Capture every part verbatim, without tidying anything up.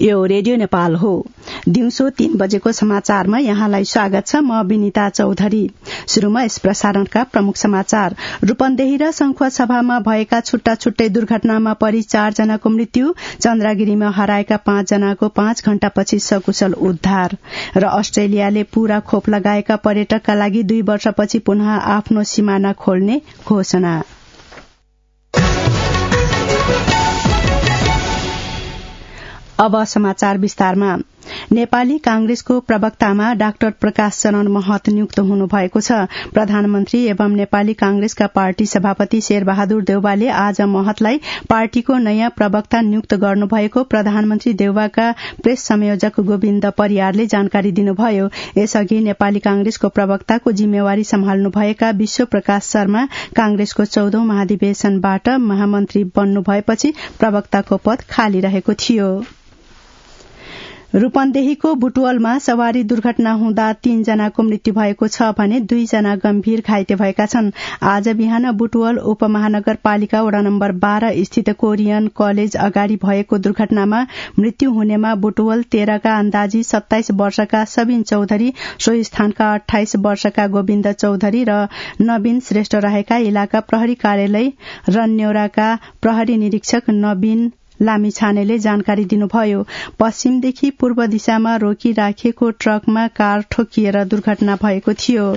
यो रेडियो नेपाल हो। दिउँसो तीन बजेको समाचारमा यहाँलाई स्वागत छ। म विनिता चौधरी। शुरूमा यस प्रसारणका प्रमुख समाचार। रूपन्देही र संखुवा सभामा भएका छुट्टा छुट्टै दुर्घटनामा परि चार जनाको मृत्यु, चन्द्रगिरीमा हराएका पाँच जनाको पाँच घण्टापछि सकुशल उद्धार र अस्ट्रेलियाले पूरा खोप लगाएका पर्यटकका लागि दुई वर्षपछि पुनः आफ्नो सीमाना खोल्ने घोषणा। अब समाचार विस्तारमा। नेपाली कांग्रेसको प्रवक्तामा डाक्टर प्रकाश चरण महत नियुक्त हुनुभएको छ। प्रधानमन्त्री एवं नेपाली कांग्रेसका पार्टी सभापति शेरबहादुर देउवाले आज महतलाई पार्टीको नयाँ प्रवक्ता नियुक्त गर्नुभएको प्रधानमन्त्री देउवाका प्रेस संयोजक गोविन्द परियारले जानकारी दिनुभयो। यसअघि नेपाली कांग्रेसको प्रवक्ताको जिम्मेवारी सम्हाल्नुभएका विश्व प्रकाश शर्मा कांग्रेसको चौधौं महाधिवेशनबाट महामन्त्री बन्नु भएपछि प्रवक्ताको पद खाली रहेको थियो। रूपन्देहीको बुटवलमा सवारी दुर्घटना हुँदा तीन जनाको मृत्यु भएको छ भने दुई जना गम्भीर घाइते भएका छन्। आज बिहान बुटवल उपमहानगरपालिका वडा नम्बर बाह्र स्थित कोरियन कलेज अगाडि भएको दुर्घटनामा मृत्यु हुनेमा बुटवल तेह्रका अन्दाजी सत्ताइस वर्षका सबिन चौधरी, सोही स्थानका अठाइस वर्षका गोविन्द चौधरी र नवीन श्रेष्ठ रहेका इलाका प्रहरी कार्यालय रन्न्यौराका प्रहरी निरीक्षक नवीन लामिछानेले जानकारी दिनुभयो। पश्चिमदेखि पूर्व दिशामा रोकिराखेको ट्रकमा कार ठोकिएर दुर्घटना भएको थियो।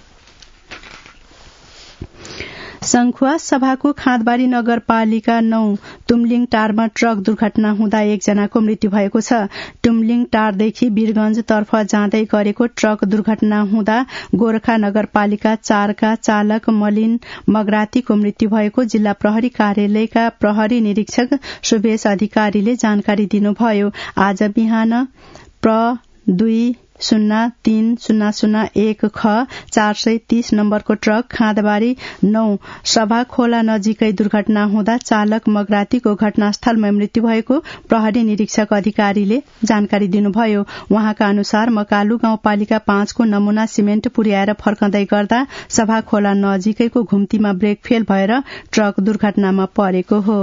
संखुवा सभाको खाँदबारी नगरपालिका नौ तुमलिङ टारमा ट्रक दुर्घटना हुँदा एकजनाको मृत्यु भएको छ। तुमलिङ टारदेखि वीरगंजतर्फ जाँदै गरेको ट्रक दुर्घटना हुँदा गोरखा नगरपालिका चारका चालक मलिन मगरातीको मृत्यु भएको जिल्ला प्रहरी कार्यालयका प्रहरी निरीक्षक सुभेश अधिकारीले जानकारी दिनुभयो। आज बिहान प्र दुई शून्य तीन शून्य शून्य एक ख चार सय तीस नम्बरको ट्रक खाँदबारी नौ सभा खोला नजिकै दुर्घटना हुँदा चालक मगरातीको घटनास्थलमै मृत्यु भएको प्रहरी निरीक्षक अधिकारीले जानकारी दिनुभयो। उहाँका अनुसार मकालु गाउँपालिका पाँचको नमूना सिमेन्ट पुर्याएर फर्कँदै गर्दा सभा खोला नजिकैको घुम्तीमा ब्रेक फेल भएर ट्रक दुर्घटनामा परेको हो।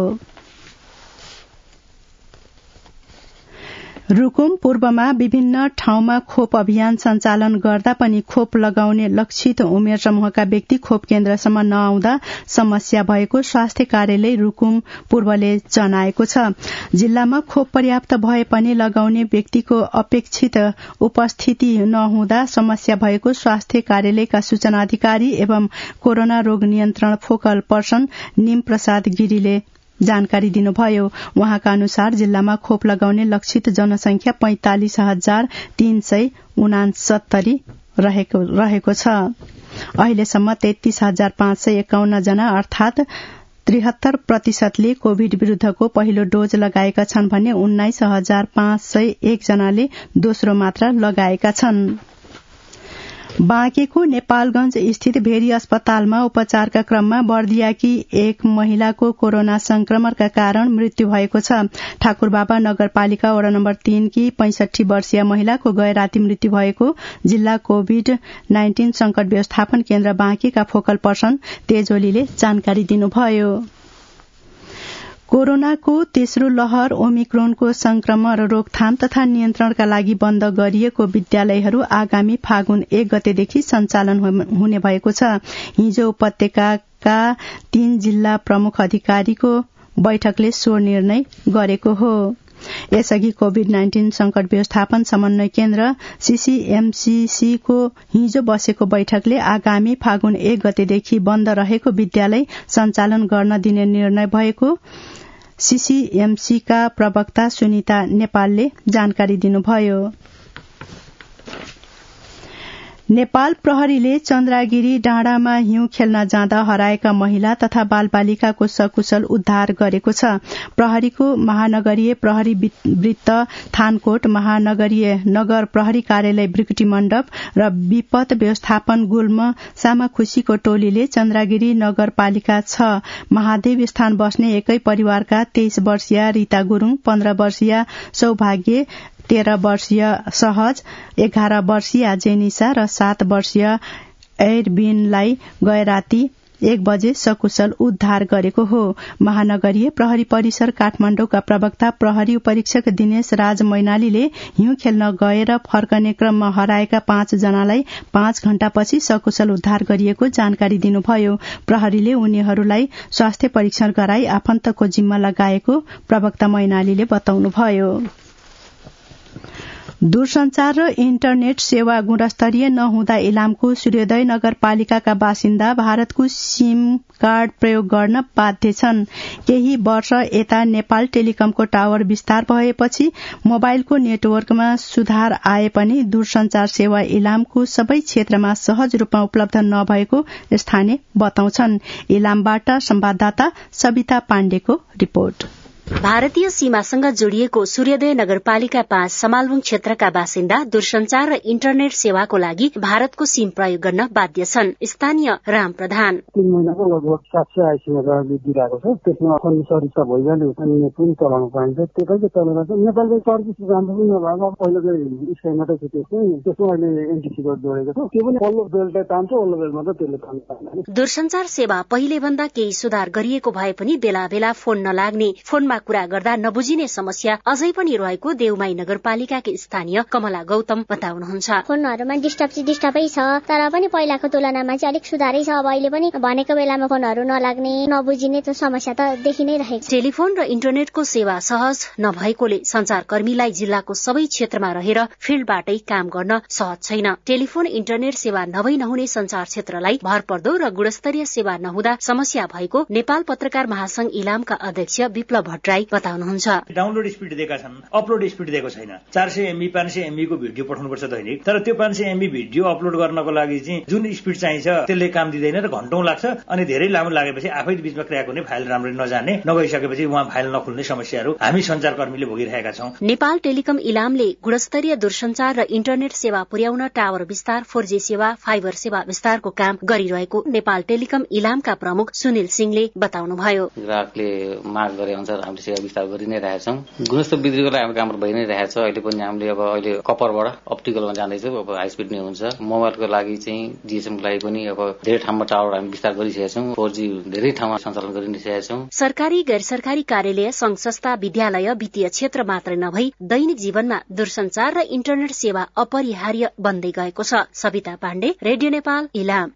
रुकुम पूर्वमा विभिन्न ठाउँमा खोप अभियान सञ्चालन गर्दा पनि खोप लगाउने लक्षित उमेर समूहका व्यक्ति खोप केन्द्रसम्म नआउँदा समस्या भएको स्वास्थ्य कार्यालय रुकुम पूर्वले जनाएको छ। जिल्लामा खोप पर्याप्त भए पनि लगाउने व्यक्तिको अपेक्षित उपस्थिति नहुँदा समस्या भएको स्वास्थ्य कार्यालयका सूचना अधिकारी एवं कोरोना रोग नियन्त्रण फोकल पर्सन निम प्रसाद गिरीले जानकारी दिनुभयो। उहाँका अनुसार जिल्लामा खोप लगाउने लक्षित जनसंख्या पैंतालिस हजार तीन सय उनासत्तरी रहेको, रहेको छ। अहिलेसम्म तेत्तीस हजार पाँच सय एकाउन्न जना अर्थात त्रिहत्तर प्रतिशतले कोविड विरूद्धको पहिलो डोज लगाएका छन् भने उन्नाइस हजार पाँच सय एक जनाले दोस्रो मात्रा लगाएका छन्। बाँकेको नेपालगंज स्थित भेरी अस्पतालमा उपचारका क्रममा बर्दियाकी एक महिलाको कोरोना संक्रमणका कारण मृत्यु भएको छ। ठाकुरबाबा नगरपालिका वडा नम्बर तीन की पैंसठी वर्षीय महिलाको गए राति मृत्यु भएको जिल्ला कोविड नाइन्टीन संकट व्यवस्थापन केन्द्र बाँकेका फोकल पर्सन तेजोलीले जानकारी दिनुभयो। कोरोनाको तेस्रो लहर ओमिक्रोनको संक्रमण रोकथाम तथा नियन्त्रणका लागि बन्द गरिएको विद्यालयहरू आगामी फागुन एक गतेदेखि सञ्चालन हुने भएको छ। हिजो उपत्यकाका तीन जिल्ला प्रमुख अधिकारीको बैठकले सो निर्णय गरेको हो। यसअघि कोविड नाइन्टीन संकट व्यवस्थापन समन्वय केन्द्र सीसीएमसीसी को हिजो बसेको बैठकले आगामी फागुन एक गतेदेखि बन्द रहेको विद्यालय सञ्चालन गर्न दिने निर्णय भएको सीसीएमसी का प्रवक्ता सुनिता नेपालले जानकारी दिनुभयो। नेपाल प्रहरीले चन्द्रगिरी डाँडामा हिउँ खेल्न जाँदा हराएका महिला तथा बालबालिकाको सकुशल उद्धार गरेको छ। प्रहरीको महानगरीय प्रहरी वृत्त थानकोट, महानगरीय नगर प्रहरी कार्यालय ब्रिकुटी मण्डप र विपद व्यवस्थापन गुल्म सामाखुशीको टोलीले चन्द्रगिरी नगरपालिका छ महादेव स्थान बस्ने एकै परिवारका तेइस वर्षीय रीता गुरूङ, पन्ध्र वर्षीय सौभाग्य, तेह्र वर्षीय सहज, एघार वर्षीय जेनिसा र सात वर्षीय एयरबिनलाई गए राति एक बजे सकुशल उद्धार गरेको हो। महानगरीय प्रहरी परिसर काठमाडौँका प्रवक्ता प्रहरी परीक्षक दिनेश राज मैनालीले हिउँ खेल्न गएर फर्कने क्रममा हराएका पाँच जनालाई पाँच घण्टापछि सकुशल उद्धार गरिएको जानकारी दिनुभयो। प्रहरीले उनीहरूलाई स्वास्थ्य परीक्षण गराई आफन्तको जिम्मा लगाएको प्रवक्ता मैनालीले बताउनुभयो। दूरसञ्चार र इन्टरनेट सेवा गुणस्तरीय नहुँदा इलामको सूर्योदय नगरपालिकाका बासिन्दा भारतको सिम कार्ड प्रयोग गर्न बाध्य छन्। केही वर्ष यता नेपाल टेलिकमको टावर विस्तार भएपछि मोबाइलको नेटवर्कमा सुधार आए पनि दूरसञ्चार सेवा इलामको सबै क्षेत्रमा सहज रूपमा उपलब्ध नभएको स्थानीय बताउँछन्। इलामबाट संवाददाता सविता पाण्डेको रिपोर्ट। भारतीय सीमासँग जोडिएको सूर्योदय नगरपालिका पाँच समालबुङ क्षेत्रका बासिन्दा दूरसञ्चार र इन्टरनेट सेवाको लागि भारतको सिम प्रयोग गर्न बाध्य छन्। स्थानीय राम प्रधान तीन महिनाको लगभग सात सय आइसीमा दिइरहेको छ। त्यसमा फोन सरिता भइहाल्यो अनि नेट पनि चलाउन पाइन्छ। त्यो चाहिँ चलेर चाहिँ नेपालको सर्भिस राम्रो पनि नभएको पहिलो चाहिँ स्काई मात्रै थियो। त्यसमा त्यसमा अहिले एनटिसीबाट जोडेको छ। त्यो पनि पल्लो बेल्टै तान्छ, पल्लो बेल्टमा त त्यसले तान्छ पाएन। दूरसञ्चार सेवा पहिले भन्दा केही सुधार गरिएको भए पनि बेला बेला फोन नलाग्ने, फोनमा कुरा गर्दा नबुझिने समस्या अझै पनि रहेको देउमाई नगरपालिकाकी स्थानीय कमला गौतम बताउनुहुन्छ। फोनहरूमा डिस्टर्ब चाहिँ डिस्टर्बै छ, तर पनि पहिलाको तुलनामा चाहिँ अलिक सुधारै छ। अब अहिले पनि भनेको बेलामा फोनहरू नलाग्ने, नबुझिने त समस्या त देखि नै रहेको छ। टेलिफोन र इन्टरनेटको सेवा सहज नभएकोले संचारकर्मीलाई जिल्लाको सबै क्षेत्रमा रहेर फिल्डबाटै काम गर्न सहज छैन। टेलिफोन इन्टरनेट सेवा नभई नहुने संचार क्षेत्रलाई भरपर्दो र गुणस्तरीय सेवा नहुँदा समस्या भएको नेपाल पत्रकार महासंघ इलामका अध्यक्ष विप्लव भट्टराई बताउनुहुन्छ। डाउनलोड स्पिड दिएका छन्, अपलोड स्पिड दिएको छैन। चार सय एमबी पाँच सय एमबी को भिडियो पठाउनुपर्छ दैनिक, तर त्यो पाँच सय एमबी भिडियो अपलोड गर्नको लागि चाहिँ जुन स्पिड चाहिन्छ त्यसले काम दिँदैन र घण्टौं लाग्छ। अनि धेरै लामो लागेपछि आफै बीचमा क्र्याक हुने, फाइल राम्ररी नजाने, नगइसकेपछि उहाँ फाइल नखुल्ने समस्याहरू हामी संचारकर्मीले भोगिरहेका छौं। नेपाल टेलिकम इलामले गुणस्तरीय दूरसञ्चार र इन्टरनेट सेवा पुर्याउन टावर विस्तार, फोर जी सेवा, फाइबर सेवा विस्तारको काम गरिरहेको नेपाल टेलिकम इलामका प्रमुख सुनिल सिंहले बताउनुभयो। ग्राहकले माग गरे अनुसार हामीले सेवा विस्तार गरि नै रहेछौं। गुणस्तर वृद्धिको लागि हाम्रो काम भइ नै रहेछ। अहिले पनि हामीले अब अहिले कपरबाट अप्टिकलमा जाँदैछौँ। अब हाई स्पिड नै हुन्छ। मोबाइलको लागि चाहिँ जीएसएमको लागि पनि अब धेरै ठाउँमा टावर हामी विस्तार गरिसकेका छौँ। फोर जी धेरै ठाउँमा सञ्चालन गरिसकेका छौँ। सरकारी गैर सरकारी कार्यालय, संघ संस्था, विद्यालय, वित्तीय क्षेत्र मात्रै नभई दैनिक जीवनमा दूरसञ्चार र इन्टरनेट सेवा अपरिहार्य बन्दै गएको छ। सविता पाण्डे, रेडियो नेपाल, इलाम।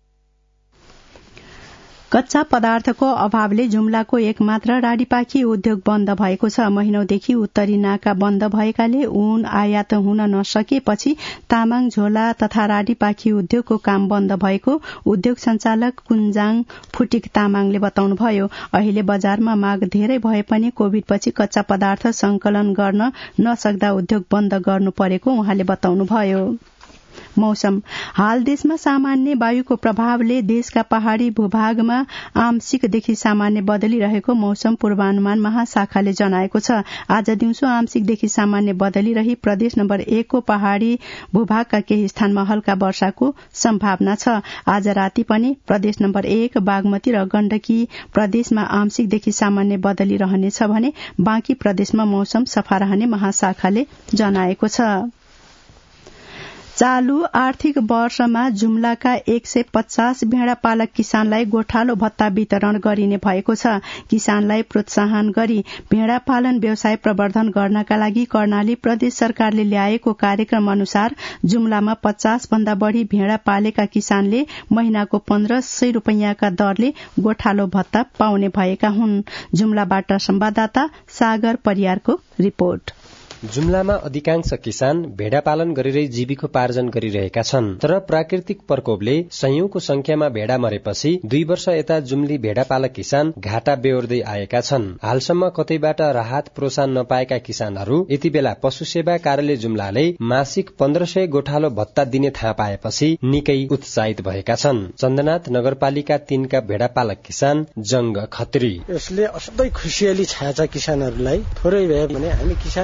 कच्चा पदार्थको अभावले जुम्लाको एकमात्र राडीपाखी उद्योग बन्द भएको छ। महिनौदेखि उत्तरी नाका बन्द भएकाले ऊन आयात हुन नसकेपछि तामाङ झोला तथा राडीपाखी उद्योगको काम बन्द भएको उद्योग संचालक कुञ्जाङ फुटिक तामाङले बताउनुभयो। अहिले बजारमा माग धेरै भए पनि कोविडपछि कच्चा पदार्थ संकलन गर्न नसक्दा उद्योग बन्द गर्नु परेको उहाँले बताउनुभयो। मौसम। हाल देशमा सामान्य वायुको प्रभावले देशका पहाड़ी भूभागमा आंशिकदेखि सामान्य बदलिरहेको मौसम पूर्वानुमान महाशाखाले जनाएको छ। आज दिउँसो आंशिकदेखि सामान्य बदलिरही प्रदेश नम्बर एक को पहाड़ी भूभागका केही स्थानमा हल्का वर्षाको सम्भावना छ। आज राति पनि प्रदेश नम्बर एक, बागमती र गण्डकी प्रदेशमा आंशिकदेखि सामान्य बदलिरहनेछ भने बाँकी प्रदेशमा मौसम सफा रहने महाशाखाले जनाएको छ। चालू आर्थिक वर्षमा जुम्लाका एक सय पचास भेड़ा पालक किसानलाई गोठालो भत्ता वितरण गरिने भएको छ। किसानलाई प्रोत्साहन गरी भेड़ा पालन व्यवसाय प्रवर्धन गर्नका लागि कर्णाली प्रदेश सरकारले ल्याएको कार्यक्रम अनुसार जुम्लामा पचास भन्दा बढ़ी भेड़ा पालेका किसानले महिनाको पन्ध्र सय रूपियाँका दरले गोठालो भत्ता पाउने भएका हुन्। जुम्लाबाट संवाददाता सागर परियारको रिपोर्ट। जुम्लामा अधिकांश किसान भेड़ा पालन गरेरै जीविकोपार्जन गरिरहेका छन्। तर प्राकृतिक प्रकोपले सयौंको संख्यामा भेड़ा मरेपछि दुई वर्ष यता जुम्ली भेड़ा पालक किसान घाटा बेहोर्दै आएका छन्। हालसम्म कतैबाट राहत प्रोत्साहन नपाएका किसानहरू यति बेला पशु सेवा कार्यालय जुम्लाले मासिक पन्ध्र सय गोठालो भत्ता दिने थाहा पाएपछि निकै उत्साहित भएका छन्। चन्द्रनाथ नगरपालिका तीनका भेड़ा पालक किसान जंग खत्री। यसले असाध्यै खुसियाली छाया छ किसानहरूलाई। थोरै भए पनि हामी किसानहरूको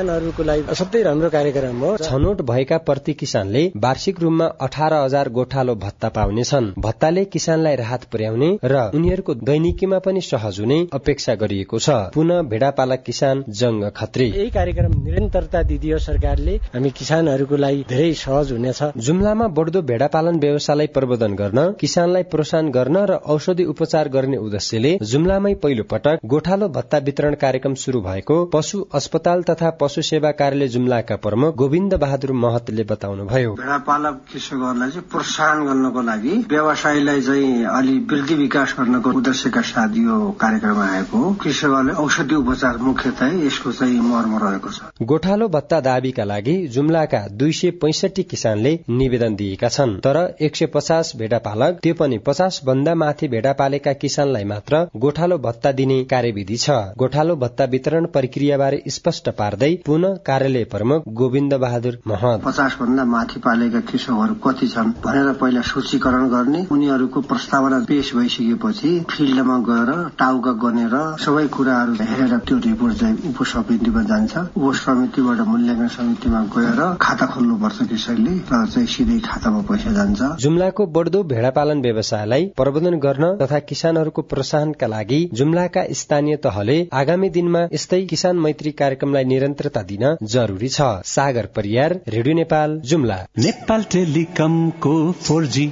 लागि असाध्यै राम्रो कार्यक्रम हो। छनौट भएका प्रति किसानले वार्षिक रूपमा अठार हजार गोठालो भत्ता पाउनेछन्। भत्ताले किसानलाई राहत पुर्याउने र उनीहरूको दैनिकीमा पनि सहज हुने अपेक्षा गरिएको छ। पुनः भेडापालक किसान जंग खत्री। यही कार्यक्रम निरन्तरता दिदियो सरकारले, हामी किसानहरूको लागि धेरै सहज हुनेछ। जुम्लामा बढ्दो भेडापालन व्यवसायलाई प्रवर्धन गर्न, किसानलाई प्रोत्साहन गर्न र औषधि उपचार गर्ने उद्देश्यले जुम्लामै पहिलो पटक गोठालो भत्ता वितरण कार्यक्रम शुरू भएको पशु अस्पताल तथा पशु सेवा कार्यालय जुम्लाका प्रमुख गोविन्द बहादुर महतले बताउनुभयो। भेडापालक कृषकहरूलाई चाहिँ प्रोत्साहन गर्नको लागि, व्यवसायलाई चाहिँ अलि वृद्धि विकास गर्नको उद्देश्यका साथ यो कार्यक्रम आएको हो। कृषकहरूले औषधि उपचार मुख्यतः यसको चाहिँ मर्म रहेको छ। गोठालो भत्ता दाबीका लागि जुम्लाका दुई सय पैंसठी किसानले निवेदन दिएका छन्, तर एक सय पचास भेडापालक, त्यो पनि पचास भन्दा माथि भेडा पालेका किसानलाई मात्र गोठालो भत्ता दिने कार्यविधि छ। गोठालो भत्ता वितरण प्रक्रियाबारे स्पष्ट पार्दै पुनः कार्यालय प्रमुख गोविन्द बहादुर महत, पचास भन्दा माथि पालेका कृषकहरू कति छन् भनेर पहिला सूचीकरण गर्ने, उनीहरूको प्रस्तावना पेश भइसकेपछि फिल्डमा गएर टाउका गनेर सबै कुराहरू हेरेर त्यो रिपोर्ट चाहिँ उपसमितिमा जान्छ। उपसमितिबाट मूल्याङ्कन समितिमा गएर खाता खोल्नुपर्छ कृषकले र चाहिँ सिधै खातामा पैसा जान्छ। जुम्लाको बढ्दो भेडापालन व्यवसायलाई प्रवर्धन गर्न तथा किसानहरूको प्रोत्साहनका लागि जुम्लाका स्थानीय तहले आगामी दिनमा यस्तै किसान मैत्री कार्यक्रमलाई निरन्तरता दिन जरुरी छ। सागर परियार, रेडियो नेपाल, जुम्ला। नेपाल टेलिकमको फोर जी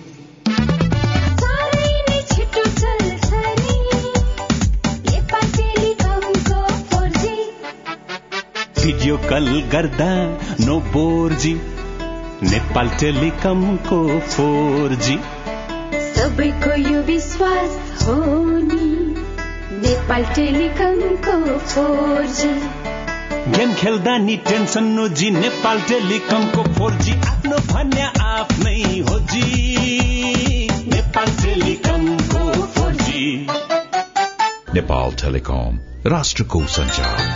भिडियो कल गर्दा नो बोर्जी, नेपाल टेलिकमको फोर जी। सबैको यो विश्वास हो नि, नेपाल टेलिकमको फोर जी। गेम खेल्दा नि टेन्सन नो जी, नेपाल टेलिकमको फोर जी। आफ्नो भन्या आफ्नै हो जी, नेपाल टेलिकमको फोर जी। नेपाल टेलिकम, राष्ट्रको संचार।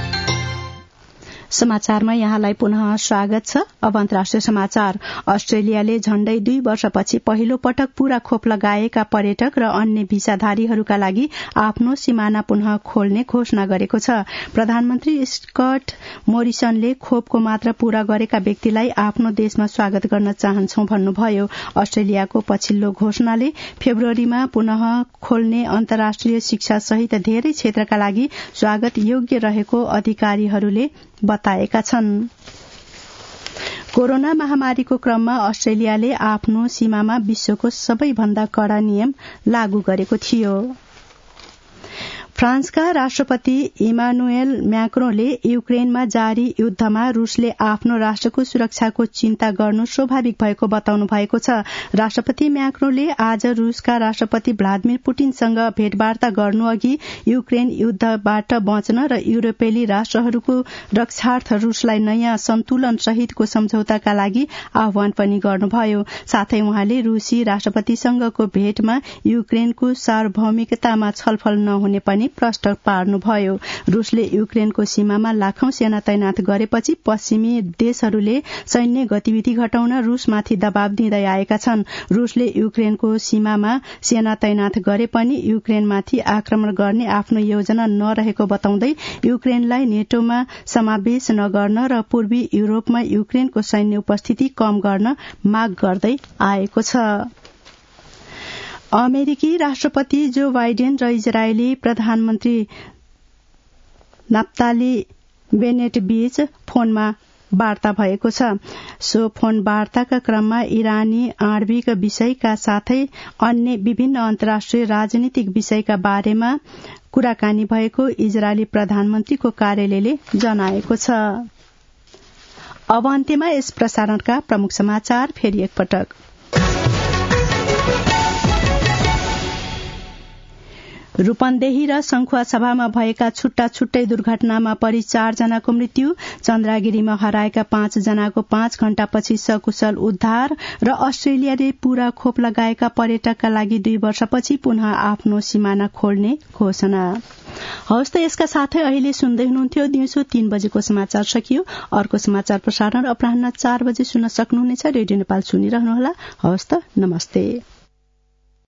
समाचारमा यहाँलाई पुनः स्वागत छ। अब अन्तर्राष्ट्रिय समाचार। अस्ट्रेलियाले झण्डै दुई वर्षपछि पहिलो पटक पूरा खोप लगाएका पर्यटक र अन्य भिसाधारीहरूका लागि आफ्नो सिमाना पुनः खोल्ने घोषणा गरेको छ। प्रधानमन्त्री स्कट मोरिसनले खोपको मात्रा पूरा गरेका व्यक्तिलाई आफ्नो देशमा स्वागत गर्न चाहन्छौ भन्नुभयो। अस्ट्रेलियाको पछिल्लो घोषणाले फेब्रुअरीमा पुनः खोल्ने अन्तर्राष्ट्रिय शिक्षा सहित धेरै क्षेत्रका लागि स्वागत योग्य रहेको अधिकारीहरूले बताएका छन्। कोरोना महामारीको क्रममा अस्ट्रेलियाले आफ्नो सीमामा विश्वको सबैभन्दा कड़ा नियम लागू गरेको थियो। फ्रान्सका राष्ट्रपति इमानुएल म्याक्रोनले युक्रेनमा जारी युद्धमा रूसले आफ्नो राष्ट्रको सुरक्षाको चिन्ता गर्नु स्वाभाविक भएको बताउनु भएको छ। राष्ट्रपति म्याक्रोनले आज रूसका राष्ट्रपति भ्लादिमिर पुटिनसँग भेटवार्ता गर्नु अघि युक्रेन युद्धबाट बच्न र युरोपेली राष्ट्रहरूको रक्षार्थ रूसलाई नयाँ सन्तुलन सहितको सम्झौताका लागि आह्वान पनि गर्नुभयो। साथै उहाँले रूसी राष्ट्रपतिसँगको भेटमा युक्रेनको सार्वभौमिकतामा छलफल नहुने पनि प्रष्ट पार्नुभयो। रूसले युक्रेनको सीमामा लाखौं सेना तैनात गरेपछि पश्चिमी देशहरूले सैन्य गतिविधि घटाउन रूसमाथि दबाव दिँदै आएका छन्। रूसले युक्रेनको सीमामा सेना तैनात गरे पनि युक्रेनमाथि आक्रमण गर्ने आफ्नो योजना नरहेको बताउँदै युक्रेनलाई नेटोमा समावेश नगर्न र पूर्वी युरोपमा युक्रेनको सैन्य उपस्थिति कम गर्न माग गर्दै आएको छ। अमेरिकी राष्ट्रपति जो बाइडेन र इजरायली प्रधानमन्त्री नाफ्ताली बेनेट बीच फोनमा वार्ता भएको छ। सो फोन वार्ताका क्रममा इरानी आणविक विषयका साथै अन्य विभिन्न अन्तर्राष्ट्रिय राजनीतिक विषयका बारेमा कुराकानी भएको इजरायली प्रधानमन्त्रीको कार्यालयले जनाएको छ। अब अन्त्यमा यस प्रसारणका प्रमुख समाचार फेरि एकपटक। रूपन्देही र संखुवा सभामा भएका छुट्टा छुट्टै दुर्घटनामा परि चारजनाको मृत्यु, चन्द्रागिरीमा हराएका पाँच जनाको पाँच घण्टापछि सकुशल उद्धार र अस्ट्रेलियाले पूरा खोप लगाएका पर्यटकका लागि दुई वर्षपछि पुनः आफ्नो सिमाना खोल्ने घोषणा। हवस् त यसका साथै अहिले सुन्दै हुनुहुन्थ्यो दिउँसो तीन बजेको समाचार सकियो। अर्को समाचार प्रसारण अपराह्न चार बजे सुन्न सक्नुहुनेछ। रेडियो नेपाल सुनिरहनुहोला। हवस् त, नमस्ते।